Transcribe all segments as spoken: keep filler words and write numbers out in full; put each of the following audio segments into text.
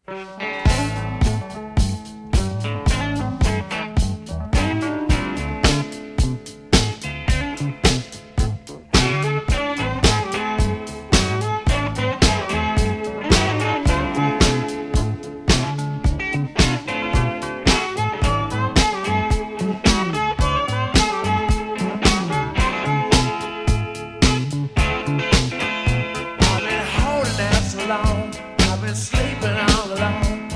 I've been holding out so long. I've been sleeping all alone.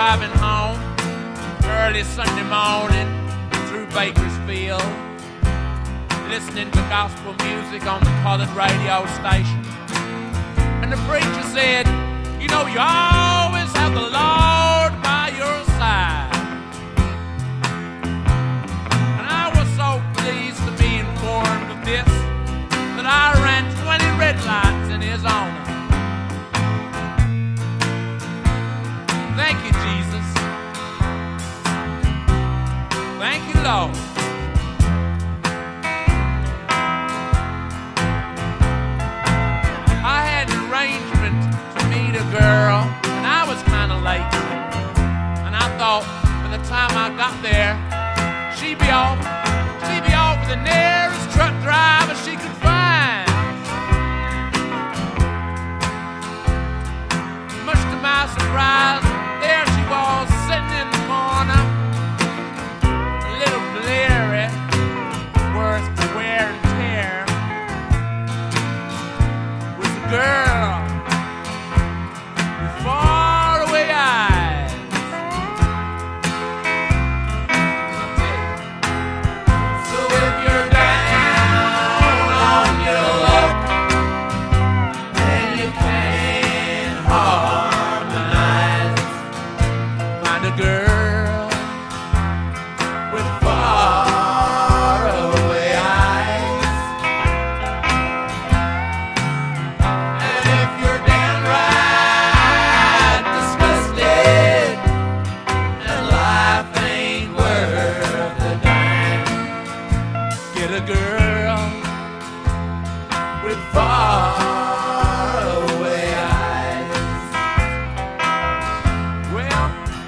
driving home early Sunday morning through Bakersfield, listening to gospel music on the colored radio station. And the preacher said, you know, you always have the Lord by your side. And I was so pleased to be informed of this that I ran twenty red lights in his honor. Thank you, Jesus. Thank you, Lord. I had an arrangement to meet a girl, and I was kind of late. And I thought by the time I got there, she'd be off, she'd be off with the nearest truck driver she could find. Much to my surprise, there she was sitting in the corner, a little bleary, worth the wear and tear. Was the girl with faraway eyes. So if you're down on your luck and you can't harmonize, find a girl with faraway eyes. And if you're downright disgusted and life ain't worth a dime, get a girl with faraway eyes. Well,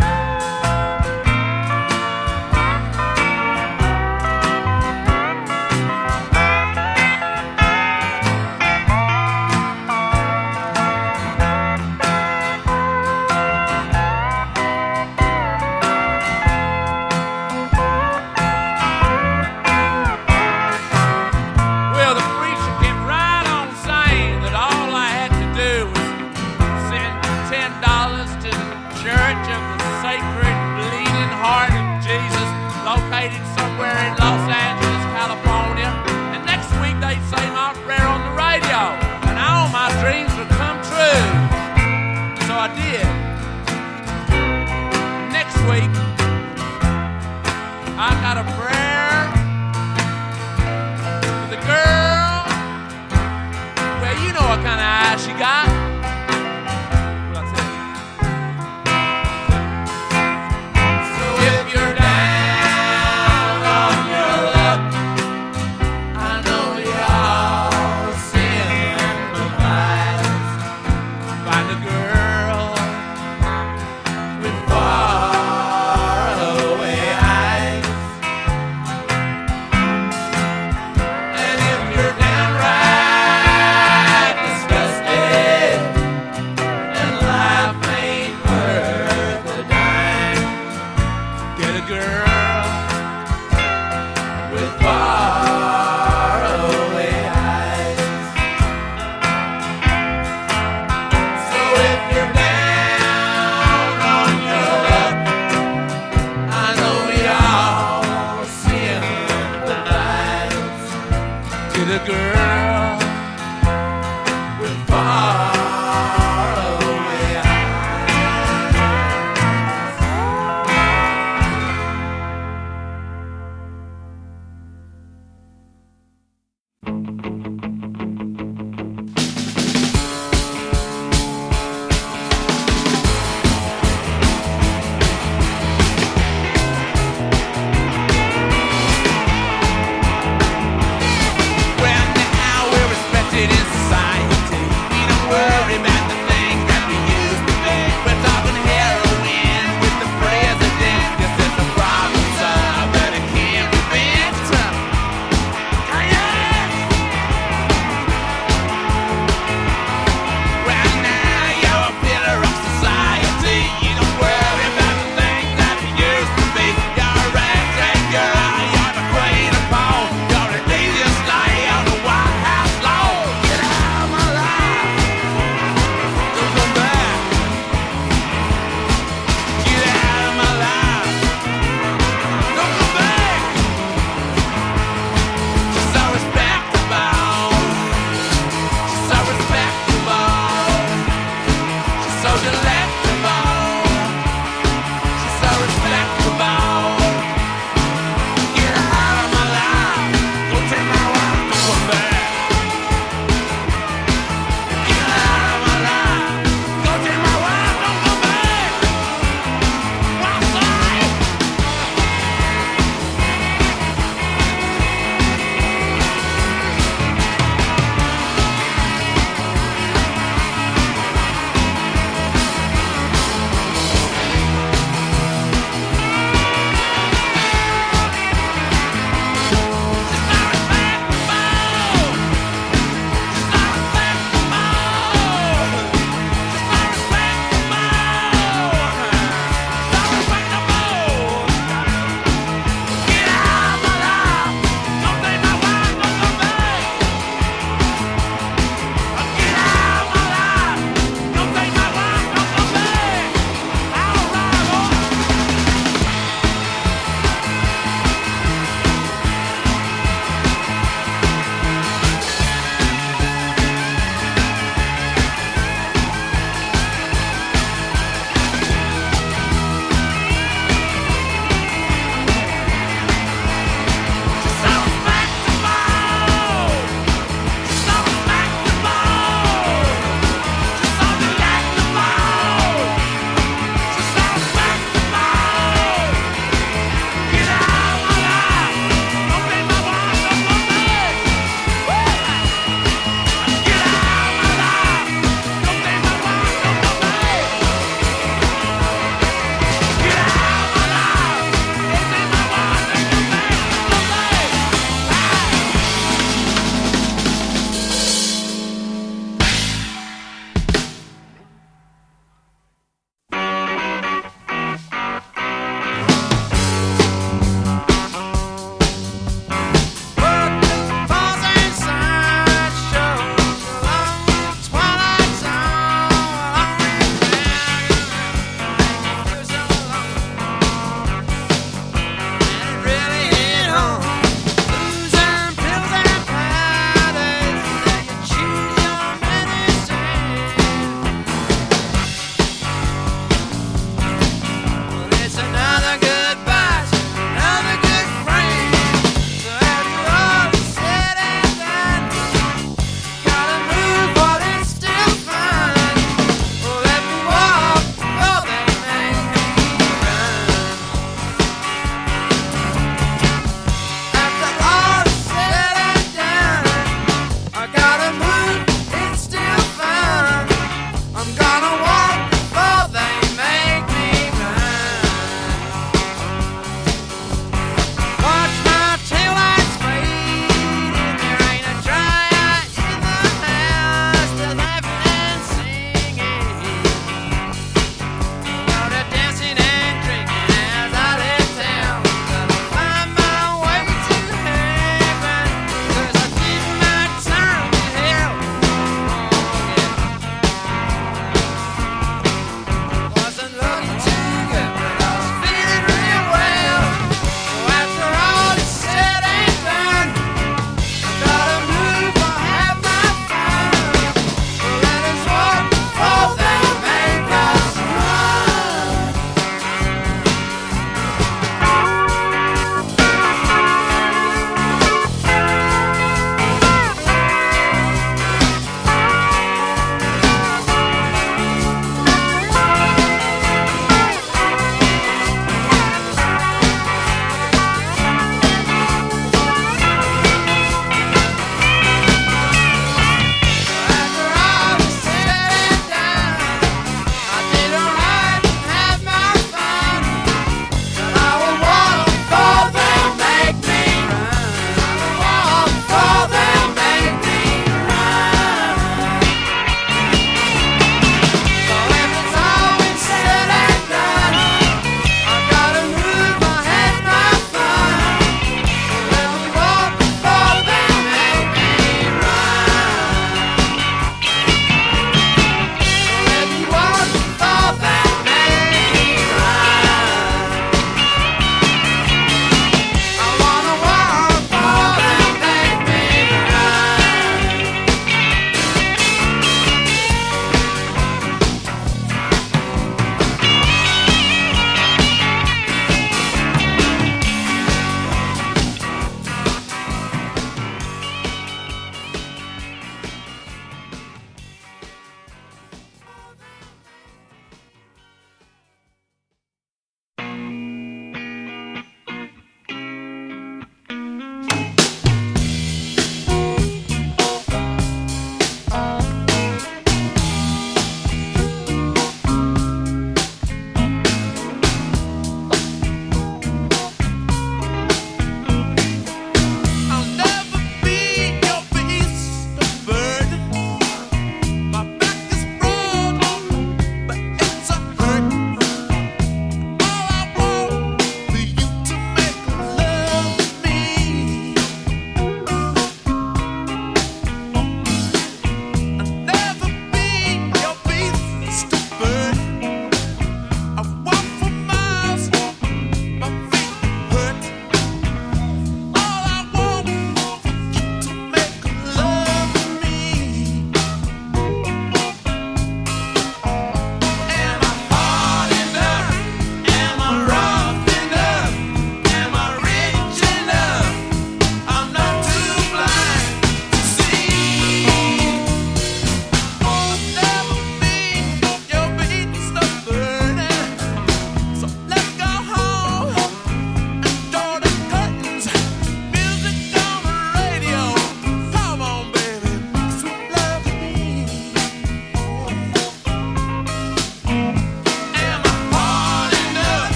Well, the preacher kept right on saying that all I had to do was send ten dollars to the Church of the Sacred Bleeding Heart of Jesus, located somewhere in Los Angeles, California. And next week they'd say my prayer on the radio, and all my dreams would come true. So I did. Next week, I got a prayer for the girl. Well, you know what kind of eyes she got. Well, that's it. So if you're down on your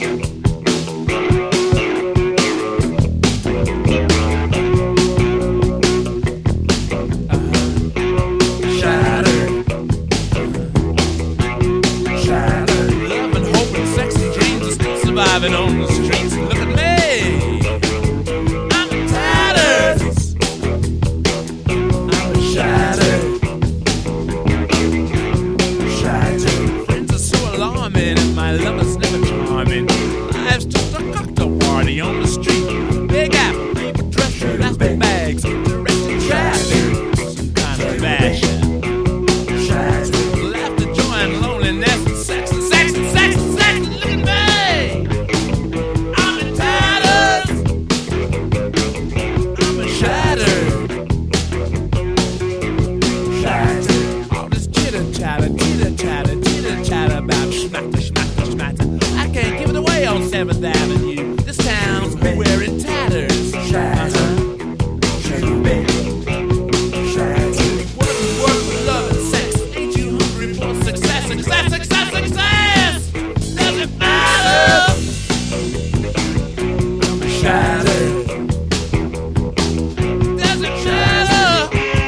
Surviving on the streets, look at me. I'm in tatters. I'm shattered. Shattered. Friends are so alarming, and my lover's never charming. Life's just a cocktail party on the street. Big apple, people dressed in plastic bags, directing traffic. Some kind of fashion. Shattered. Laughter, joy, and loneliness, and sex, and sex, and sex, and sex. Look at me. On seventh Avenue, this town's wearing tatters. Shattered. Shattered, baby. Shattered. Work, work, love, and sex. Ain't you hungry for success? Success, success, success! Does it matter? I'm shattered. Does it matter?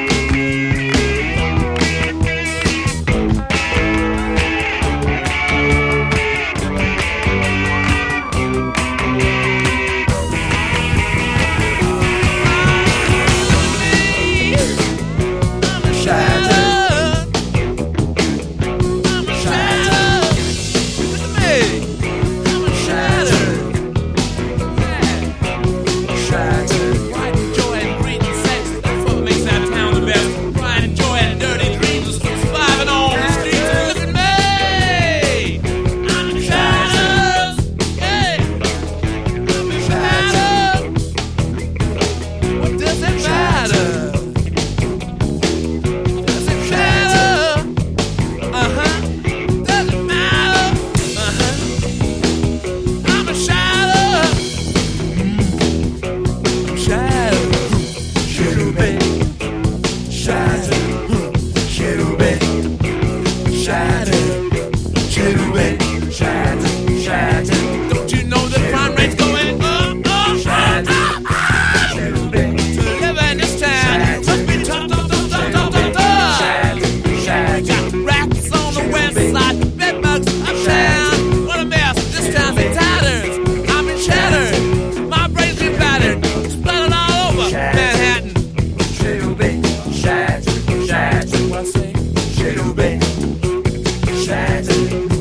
Don't you know the crime rate's going up, up, up, up? To live in this town must be tough, tough, tough, tough, tough, tough. Got rats on the west side, bed bugs uptown. What a mess, this town's in tatters. I'm in shattered, my brain's been battered, splattered all over Manhattan. Shattered, shattered, what I say? Shattered, shattered.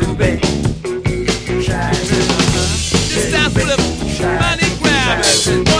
This town's full of money grabbers.